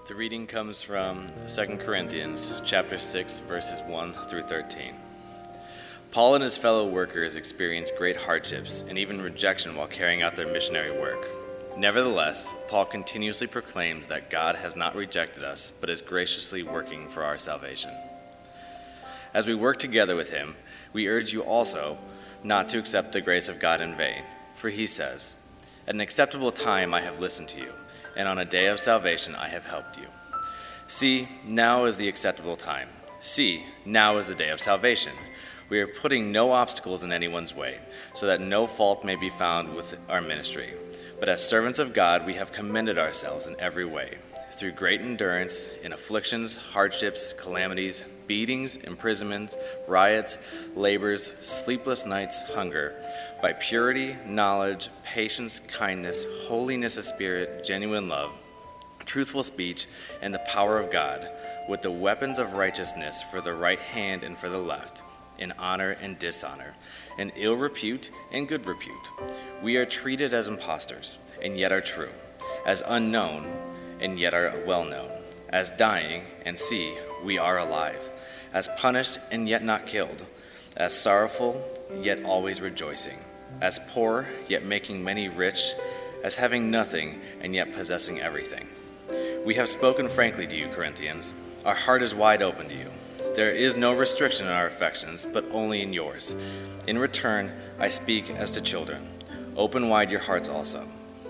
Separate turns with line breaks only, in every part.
The reading comes from 2 Corinthians chapter 6, verses 1 through 13. Paul and his fellow workers experienced great hardships and even rejection while carrying out their missionary work. Nevertheless, Paul continuously proclaims that God has not rejected us, but is graciously working for our salvation. As we work together with him, we urge you also not to accept the grace of God in vain. For he says, "At an acceptable time I have listened to you, and on a day of salvation I have helped you. See, now is the acceptable time. See, now is the day of salvation. We are putting no obstacles in anyone's way, so that no fault may be found with our ministry. But as servants of God, we have commended ourselves in every way, through great endurance, in afflictions, hardships, calamities, beatings, imprisonments, riots, labors, sleepless nights, hunger, by purity, knowledge, patience, kindness, holiness of spirit, genuine love, truthful speech, and the power of God, with the weapons of righteousness for the right hand and for the left, in honor and dishonor, in ill repute and good repute. We are treated as impostors, and yet are true, as unknown, and yet are well known, as dying, and see, we are alive, as punished, and yet not killed, as sorrowful, yet always rejoicing, as poor, yet making many rich, as having nothing, and yet possessing everything. We have spoken frankly to you, Corinthians. Our heart is wide open to you. There is no restriction in our affections, but only in yours. In return, I speak as to children. Open wide your hearts also."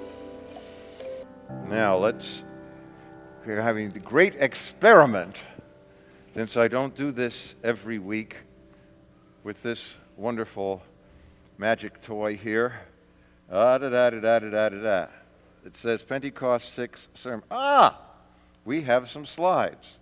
Now we're having the great experiment, since I don't do this every week, with this wonderful magic toy here. It says Pentecost 6 sermon. We have some slides.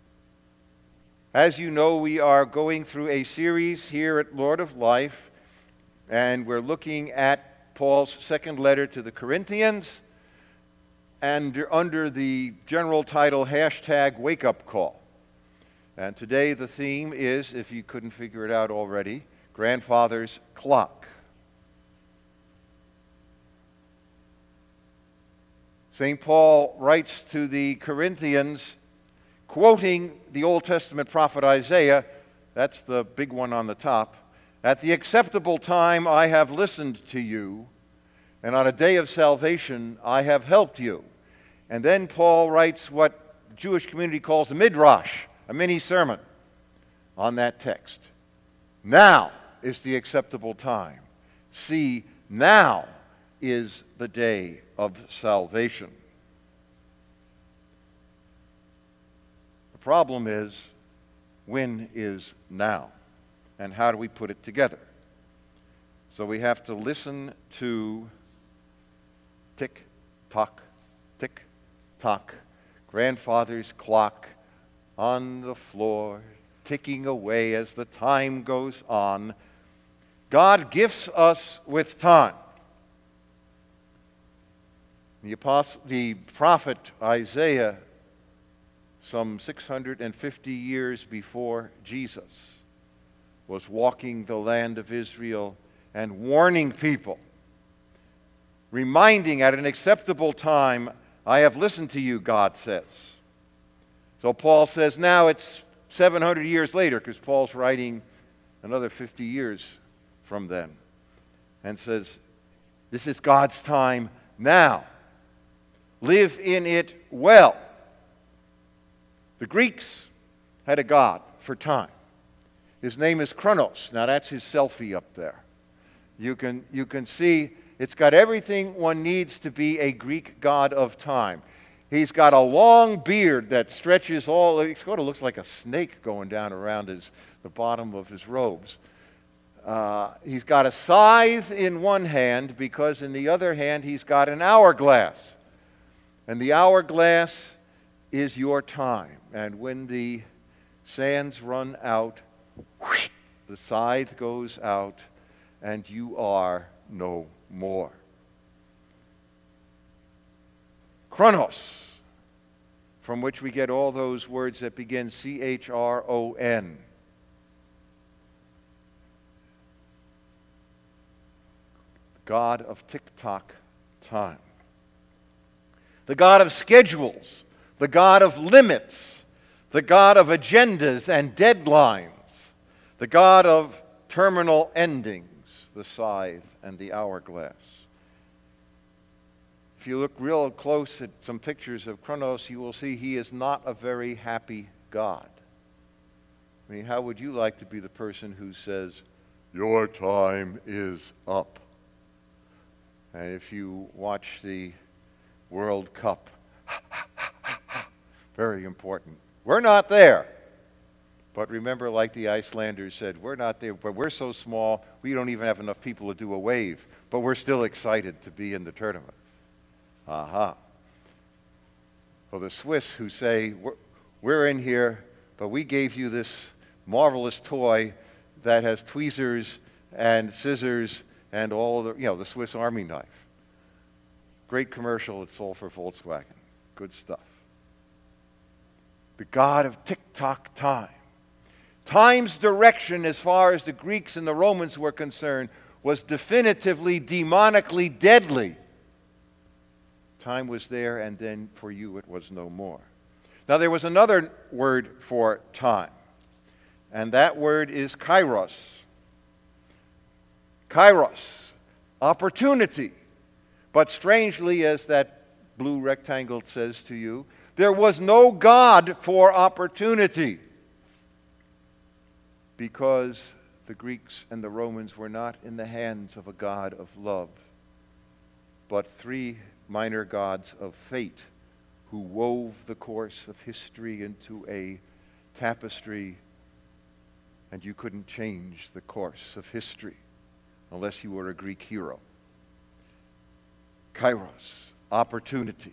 As you know, we are going through a series here at Lord of Life, and we're looking at Paul's second letter to the Corinthians, and under the general title, #Wake Up Call. And today the theme is, if you couldn't figure it out already, Grandfather's Clock. St. Paul writes to the Corinthians, quoting the Old Testament prophet Isaiah, that's the big one on the top, "At the acceptable time I have listened to you, and on a day of salvation I have helped you." And then Paul writes what the Jewish community calls a midrash, a mini sermon on that text. Now is the acceptable time. See, now is the day of salvation. The problem is, when is now? And how do we put it together? So we have to listen to tick, tock, grandfather's clock on the floor, ticking away as the time goes on. God gifts us with time. The prophet Isaiah, some 650 years before Jesus, was walking the land of Israel and warning people, reminding, at an acceptable time, I have listened to you, God says. So Paul says now it's 700 years later, because Paul's writing another 50 years from then, and says, this is God's time now. Live in it well. The Greeks had a god for time. His name is Kronos. Now that's his selfie up there. You can see it's got everything one needs to be a Greek god of time. He's got a long beard that stretches it sort of looks like a snake going down around the bottom of his robes. He's got a scythe in one hand, because in the other hand he's got an hourglass. And the hourglass is your time. And when the sands run out, whoosh, the scythe goes out, and you are no more. Chronos, from which we get all those words that begin C-H-R-O-N. God of tick-tock time. The God of schedules, the the God of limits, the God of agendas and deadlines, the God of terminal endings, the scythe and the hourglass. If you look real close at some pictures of Kronos, you will see he is not a very happy God. I mean, how would you like to be the person who says, your time is up? And if you watch the World Cup, very important. We're not there. But remember, like the Icelanders said, we're not there, but we're so small, we don't even have enough people to do a wave. But we're still excited to be in the tournament. Aha. Well, the Swiss who say, we're in here, but we gave you this marvelous toy that has tweezers and scissors and all the, the Swiss Army knife. Great commercial, it's all for Volkswagen. Good stuff. The God of tick-tock time. Time's direction, as far as the Greeks and the Romans were concerned, was definitively, demonically deadly. Time was there, and then for you it was no more. Now there was another word for time, and that word is kairos. Kairos, opportunity. But strangely, as that blue rectangle says to you, there was no God for opportunity, because the Greeks and the Romans were not in the hands of a God of love, but three minor gods of fate who wove the course of history into a tapestry, and you couldn't change the course of history unless you were a Greek hero. Kairos, opportunity.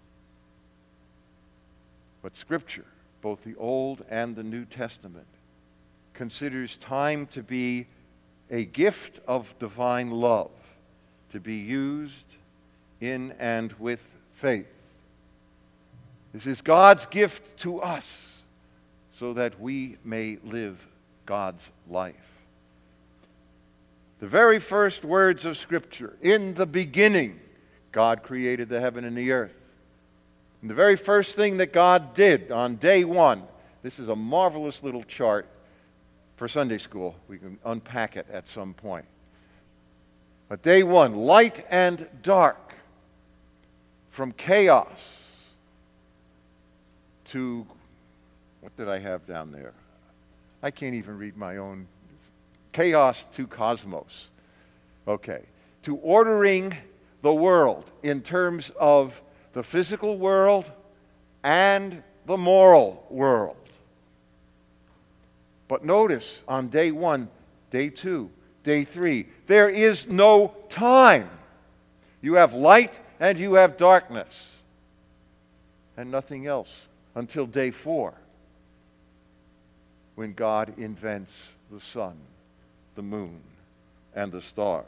But Scripture, both the Old and the New Testament, considers time to be a gift of divine love, to be used in and with faith. This is God's gift to us so that we may live God's life. The very first words of Scripture, in the beginning, God created the heaven and the earth. And the very first thing that God did on day one, this is a marvelous little chart for Sunday school. We can unpack it at some point. But day one, light and dark, from chaos to, what did I have down there? I can't even read my own. Chaos to cosmos. Okay. To ordering the world in terms of the physical world and the moral world. But notice on day one, day two, day three, there is no time. You have light and you have darkness, and nothing else until day four, when God invents the sun, the moon, and the stars.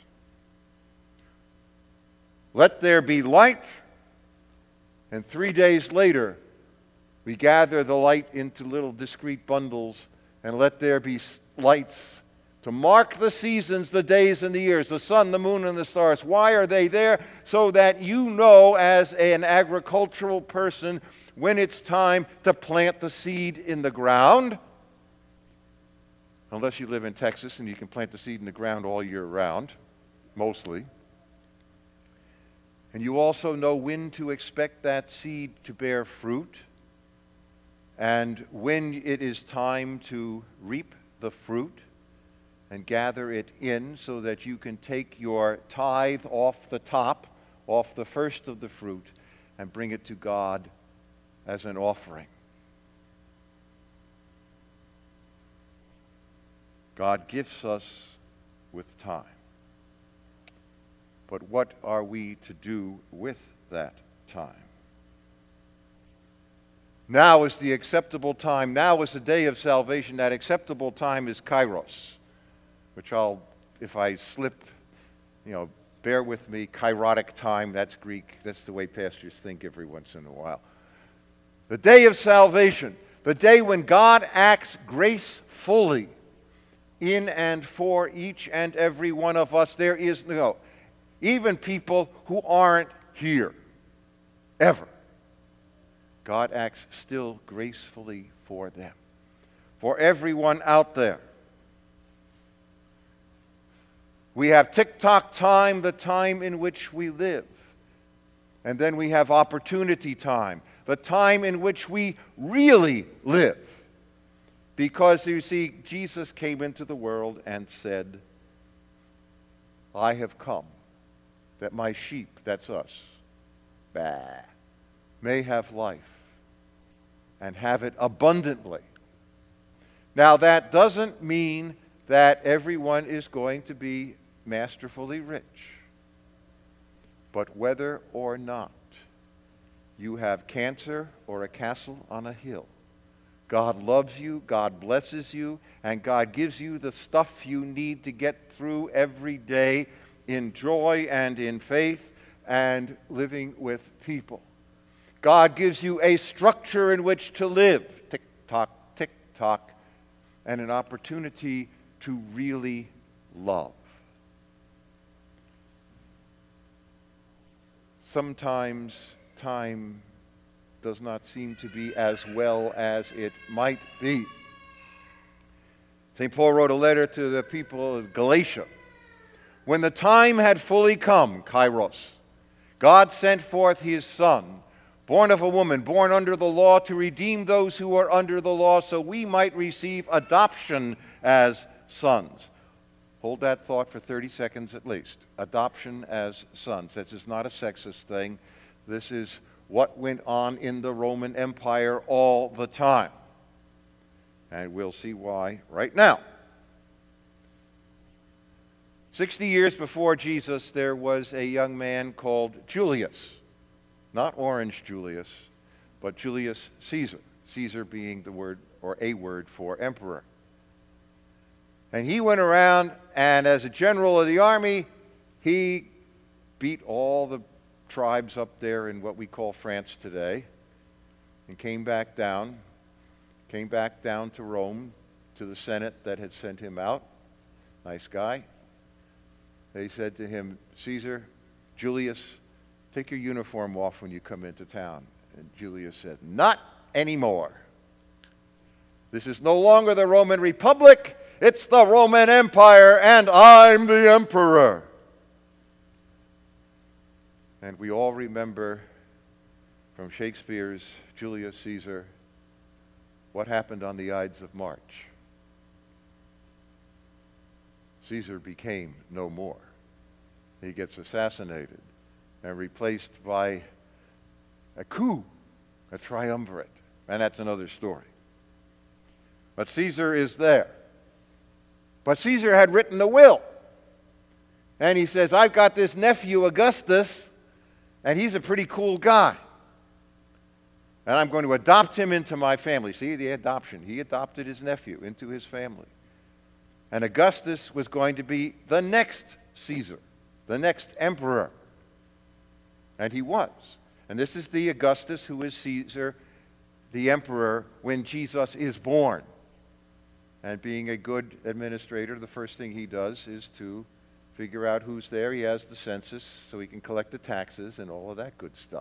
Let there be light, and 3 days later, we gather the light into little discrete bundles, and let there be lights to mark the seasons, the days, and the years, the sun, the moon, and the stars. Why are they there? So that you know, as an agricultural person, when it's time to plant the seed in the ground. Unless you live in Texas and you can plant the seed in the ground all year round, mostly. And you also know when to expect that seed to bear fruit, and when it is time to reap the fruit and gather it in, so that you can take your tithe off the top, off the first of the fruit, and bring it to God as an offering. God gifts us with time. But what are we to do with that time? Now is the acceptable time. Now is the day of salvation. That acceptable time is kairos, which if I slip, bear with me. Kairotic time, that's Greek. That's the way pastors think every once in a while. The day of salvation, the day when God acts gracefully in and for each and every one of us. There is even people who aren't here, ever. God acts still gracefully for them. For everyone out there. We have tick-tock time, the time in which we live. And then we have opportunity time, the time in which we really live. Because, you see, Jesus came into the world and said, I have come that my sheep, that's us, may have life and have it abundantly. Now, that doesn't mean that everyone is going to be masterfully rich. But whether or not you have cancer or a castle on a hill, God loves you, God blesses you, and God gives you the stuff you need to get through every day in joy and in faith and living with people. God gives you a structure in which to live, tick-tock, tick-tock, and an opportunity to really love. Sometimes time does not seem to be as well as it might be. St. Paul wrote a letter to the people of Galatia. When the time had fully come, Kairos, God sent forth his Son, born of a woman, born under the law, to redeem those who are under the law, so we might receive adoption as sons. Hold that thought for 30 seconds at least. Adoption as sons. This is not a sexist thing. This is what went on in the Roman Empire all the time. And we'll see why right now. 60 years before Jesus, there was a young man called Julius. Not Orange Julius, but Julius Caesar. Caesar being the word or a word for emperor. And he went around, and as a general of the army, he beat all the tribes up there in what we call France today, and came back down to Rome, to the Senate that had sent him out. Nice guy. They said to him, Caesar, Julius, take your uniform off when you come into town. And Julius said, not anymore. This is no longer the Roman Republic. It's the Roman Empire, and I'm the emperor. And we all remember from Shakespeare's Julius Caesar what happened on the Ides of March. Caesar became no more. He gets assassinated and replaced by a coup, a triumvirate. And that's another story. But Caesar is there. But Caesar had written a will. And he says, I've got this nephew, Augustus, and he's a pretty cool guy. And I'm going to adopt him into my family. See, the adoption. He adopted his nephew into his family. And Augustus was going to be the next Caesar, the next emperor. And he was. And this is the Augustus who is Caesar, the emperor, when Jesus is born. And being a good administrator, the first thing he does is to figure out who's there. He has the census so he can collect the taxes and all of that good stuff.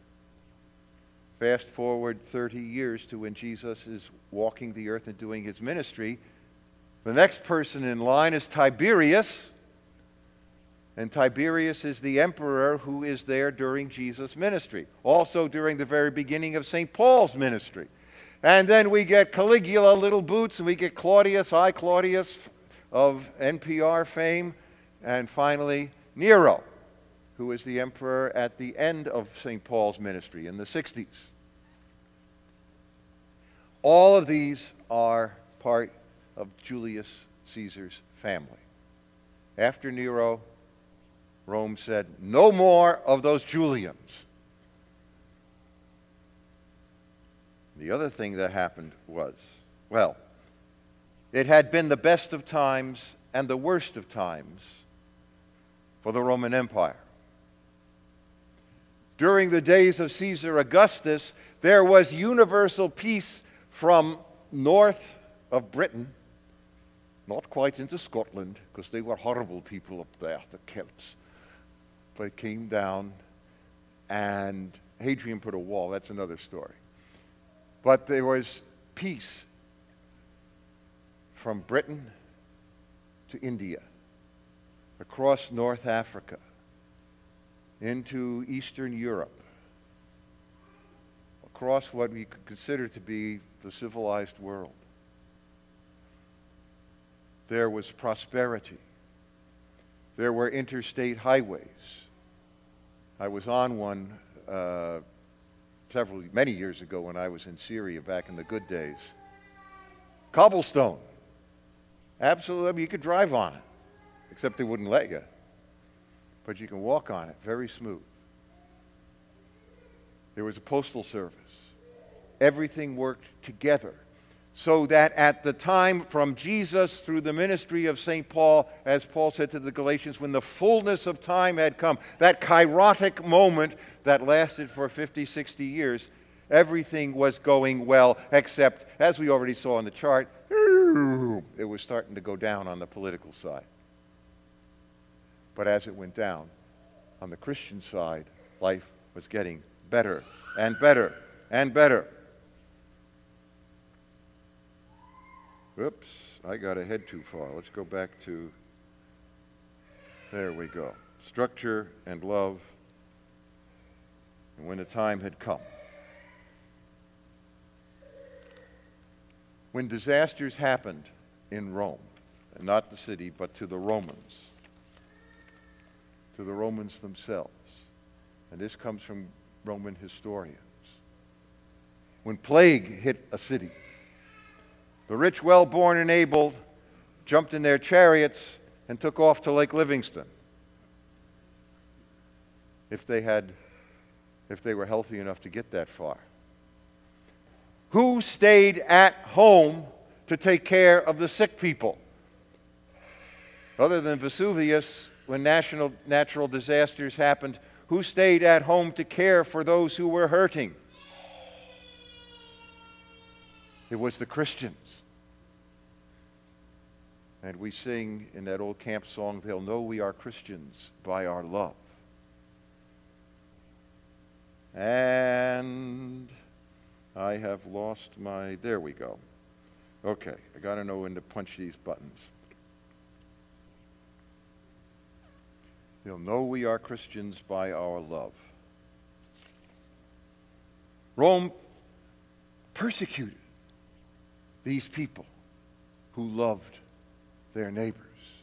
Fast forward 30 years to when Jesus is walking the earth and doing his ministry. The next person in line is Tiberius. And Tiberius is the emperor who is there during Jesus' ministry. Also during the very beginning of St. Paul's ministry. And then we get Caligula, Little Boots, and we get Claudius, I Claudius of NPR fame, and finally Nero, who is the emperor at the end of St. Paul's ministry in the 60s. All of these are part of Julius Caesar's family. After Nero, Rome said, no more of those Julians. The other thing that happened was, well, it had been the best of times and the worst of times for the Roman Empire. During the days of Caesar Augustus, there was universal peace from north of Britain, not quite into Scotland, because they were horrible people up there, the Celts. But it came down, and Hadrian put a wall. That's another story. But there was peace from Britain to India, across North Africa, into Eastern Europe, across what we could consider to be the civilized world. There was prosperity. There were interstate highways. I was on one many years ago when I was in Syria back in the good days. Cobblestone. Absolutely, I mean, you could drive on it, except they wouldn't let you. But you can walk on it, very smooth. There was a postal service. Everything worked together. So that at the time from Jesus through the ministry of St. Paul, as Paul said to the Galatians, when the fullness of time had come, that kairotic moment that lasted for 50, 60 years, everything was going well, except, as we already saw on the chart, it was starting to go down on the political side. But as it went down, on the Christian side, life was getting better and better and better. Oops, I got ahead too far. Let's go back to, there we go. Structure and love, and when the time had come. When disasters happened in Rome, and not the city, but to the Romans themselves, and this comes from Roman historians. When plague hit a city, the rich, well-born, and able jumped in their chariots and took off to Lake Livingston. If they were healthy enough to get that far. Who stayed at home to take care of the sick people? Other than Vesuvius, when natural disasters happened, who stayed at home to care for those who were hurting? It was the Christians. And we sing in that old camp song, they'll know we are Christians by our love. And I have lost my, there we go. Okay, I got to know when to punch these buttons. They'll know we are Christians by our love. Rome persecuted these people who loved their neighbors.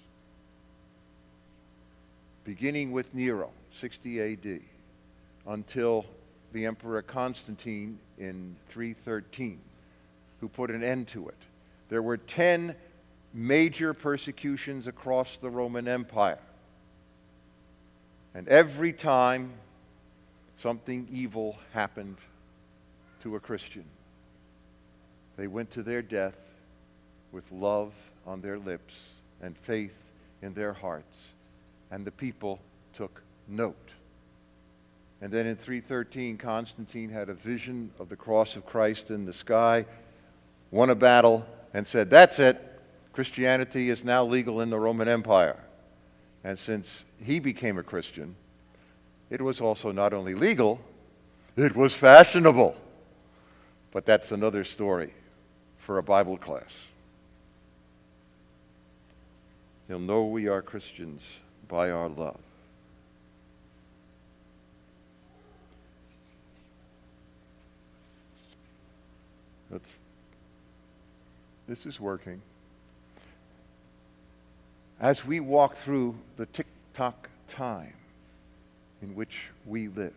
Beginning with Nero, 60 A.D., until the Emperor Constantine in 313, who put an end to it. There were 10 major persecutions across the Roman Empire. And every time something evil happened to a Christian, they went to their death with love on their lips and faith in their hearts, and the people took note. And then in 313, Constantine had a vision of the cross of Christ in the sky, won a battle, and said, that's it, Christianity is now legal in the Roman Empire. And since he became a Christian, it was also not only legal, it was fashionable. But that's another story for a Bible class. You'll know we are Christians by our love. This is working. As we walk through the tick-tock time in which we live,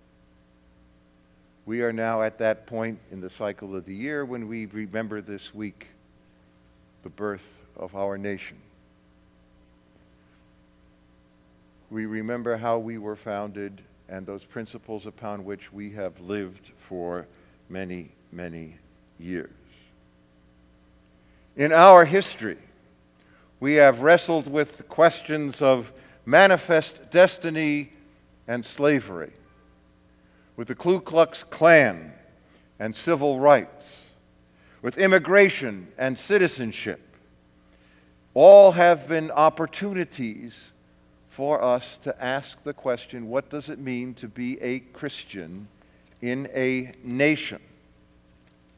we are now at that point in the cycle of the year when we remember this week the birth of our nation. We remember how we were founded and those principles upon which we have lived for many, many years. In our history, we have wrestled with the questions of manifest destiny and slavery, with the Ku Klux Klan and civil rights, with immigration and citizenship. All have been opportunities for us to ask the question, what does it mean to be a Christian in a nation?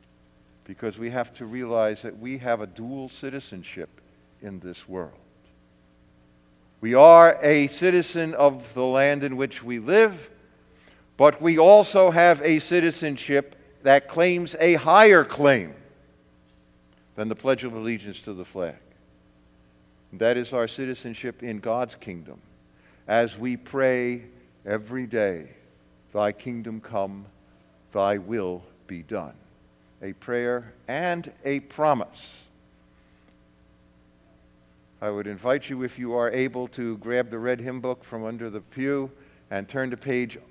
because we have to realize that we have a dual citizenship in this world. We are a citizen of the land in which we live, but we also have a citizenship that claims a higher claim than the Pledge of Allegiance to the flag. That is our citizenship in God's kingdom. As we pray every day, "Thy kingdom come, thy will be done." A prayer and a promise. I would invite you, if you are able, to grab the red hymn book from under the pew and turn to page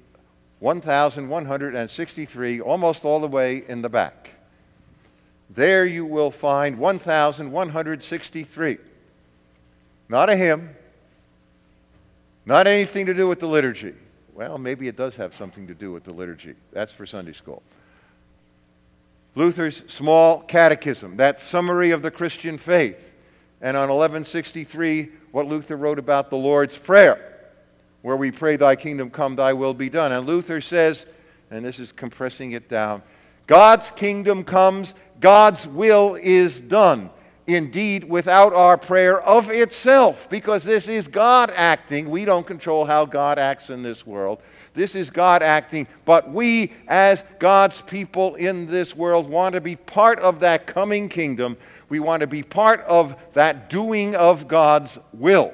1163, almost all the way in the back. There you will find 1163. Not a hymn, not anything to do with the liturgy. Well, maybe it does have something to do with the liturgy. That's for Sunday school. Luther's Small Catechism, that summary of the Christian faith. And on 1163, what Luther wrote about the Lord's Prayer, where we pray, "Thy kingdom come, thy will be done." And Luther says, and this is compressing it down, God's kingdom comes, God's will is done. Indeed, without our prayer of itself, because this is God acting. We don't control how God acts in this world. This is God acting, but we, as God's people in this world, want to be part of that coming kingdom. We want to be part of that doing of God's will.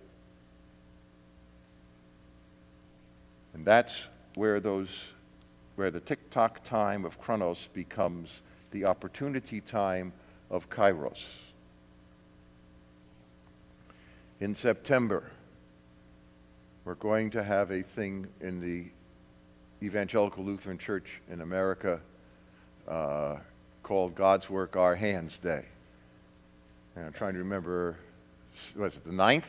And that's where the tick-tock time of Chronos becomes the opportunity time of Kairos. In September, we're going to have a thing in the Evangelical Lutheran Church in America called God's Work, Our Hands Day. And I'm trying to remember, was it the 9th?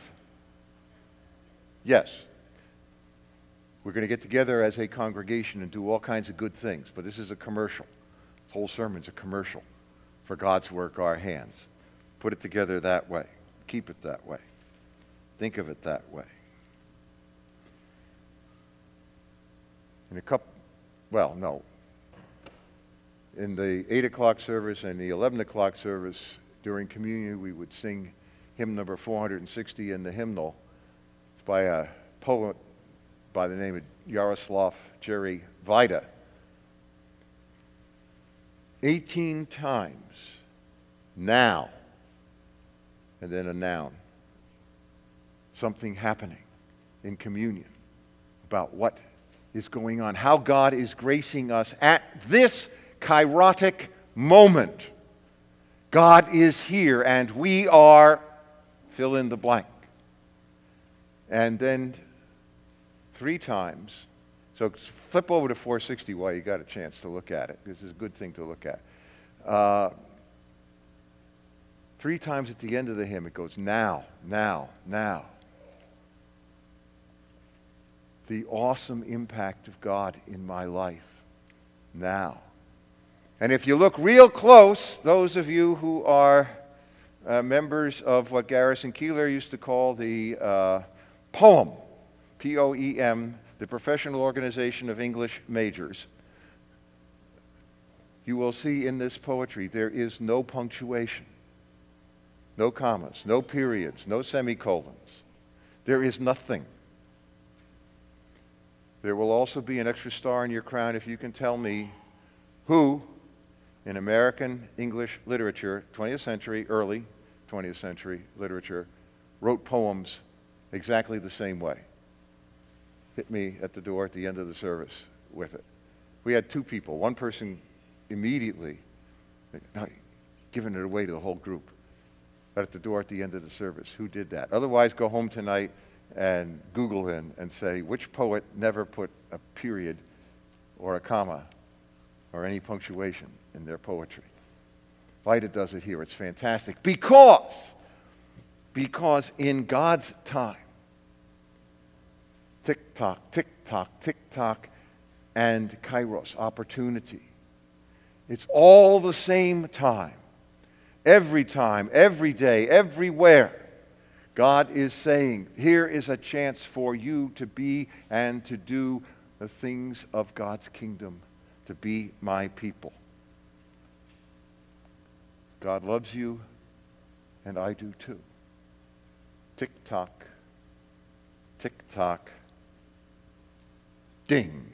Yes. We're going to get together as a congregation and do all kinds of good things, but this is a commercial. This whole sermon's a commercial for God's Work, Our Hands. Put it together that way. Keep it that way. Think of it that way. In the 8 o'clock service and the 11 o'clock service, during communion, we would sing hymn number 460 in the hymnal. It's by a poet by the name of Yaroslav Jerry Vida. 18 times, now, and then a noun. Something happening in communion about what is going on, how God is gracing us at this kairotic moment. God is here and we are, fill in the blank. And then 3 times, so flip over to 460 while you got a chance to look at it. This is a good thing to look at. 3 times at the end of the hymn it goes, now, now, now. The awesome impact of God in my life now. And if you look real close, those of you who are members of what Garrison Keillor used to call the POEM, P-O-E-M, the Professional Organization of English Majors, you will see in this poetry there is no punctuation, no commas, no periods, no semicolons. There is nothing. There will also be an extra star in your crown if you can tell me who, in American English literature, 20th century, early 20th century literature, wrote poems exactly the same way. Hit me at the door at the end of the service with it. We had 2 people. One person immediately giving it away to the whole group. But at the door at the end of the service, who did that? Otherwise, go home tonight and Google in and say, which poet never put a period or a comma or any punctuation in their poetry? Vida does it here. It's fantastic. Because in God's time, tick-tock, tick-tock, tick-tock, and kairos, opportunity. It's all the same time, every day, everywhere. God is saying, here is a chance for you to be and to do the things of God's kingdom, to be my people. God loves you, and I do too. Tick tock, ding.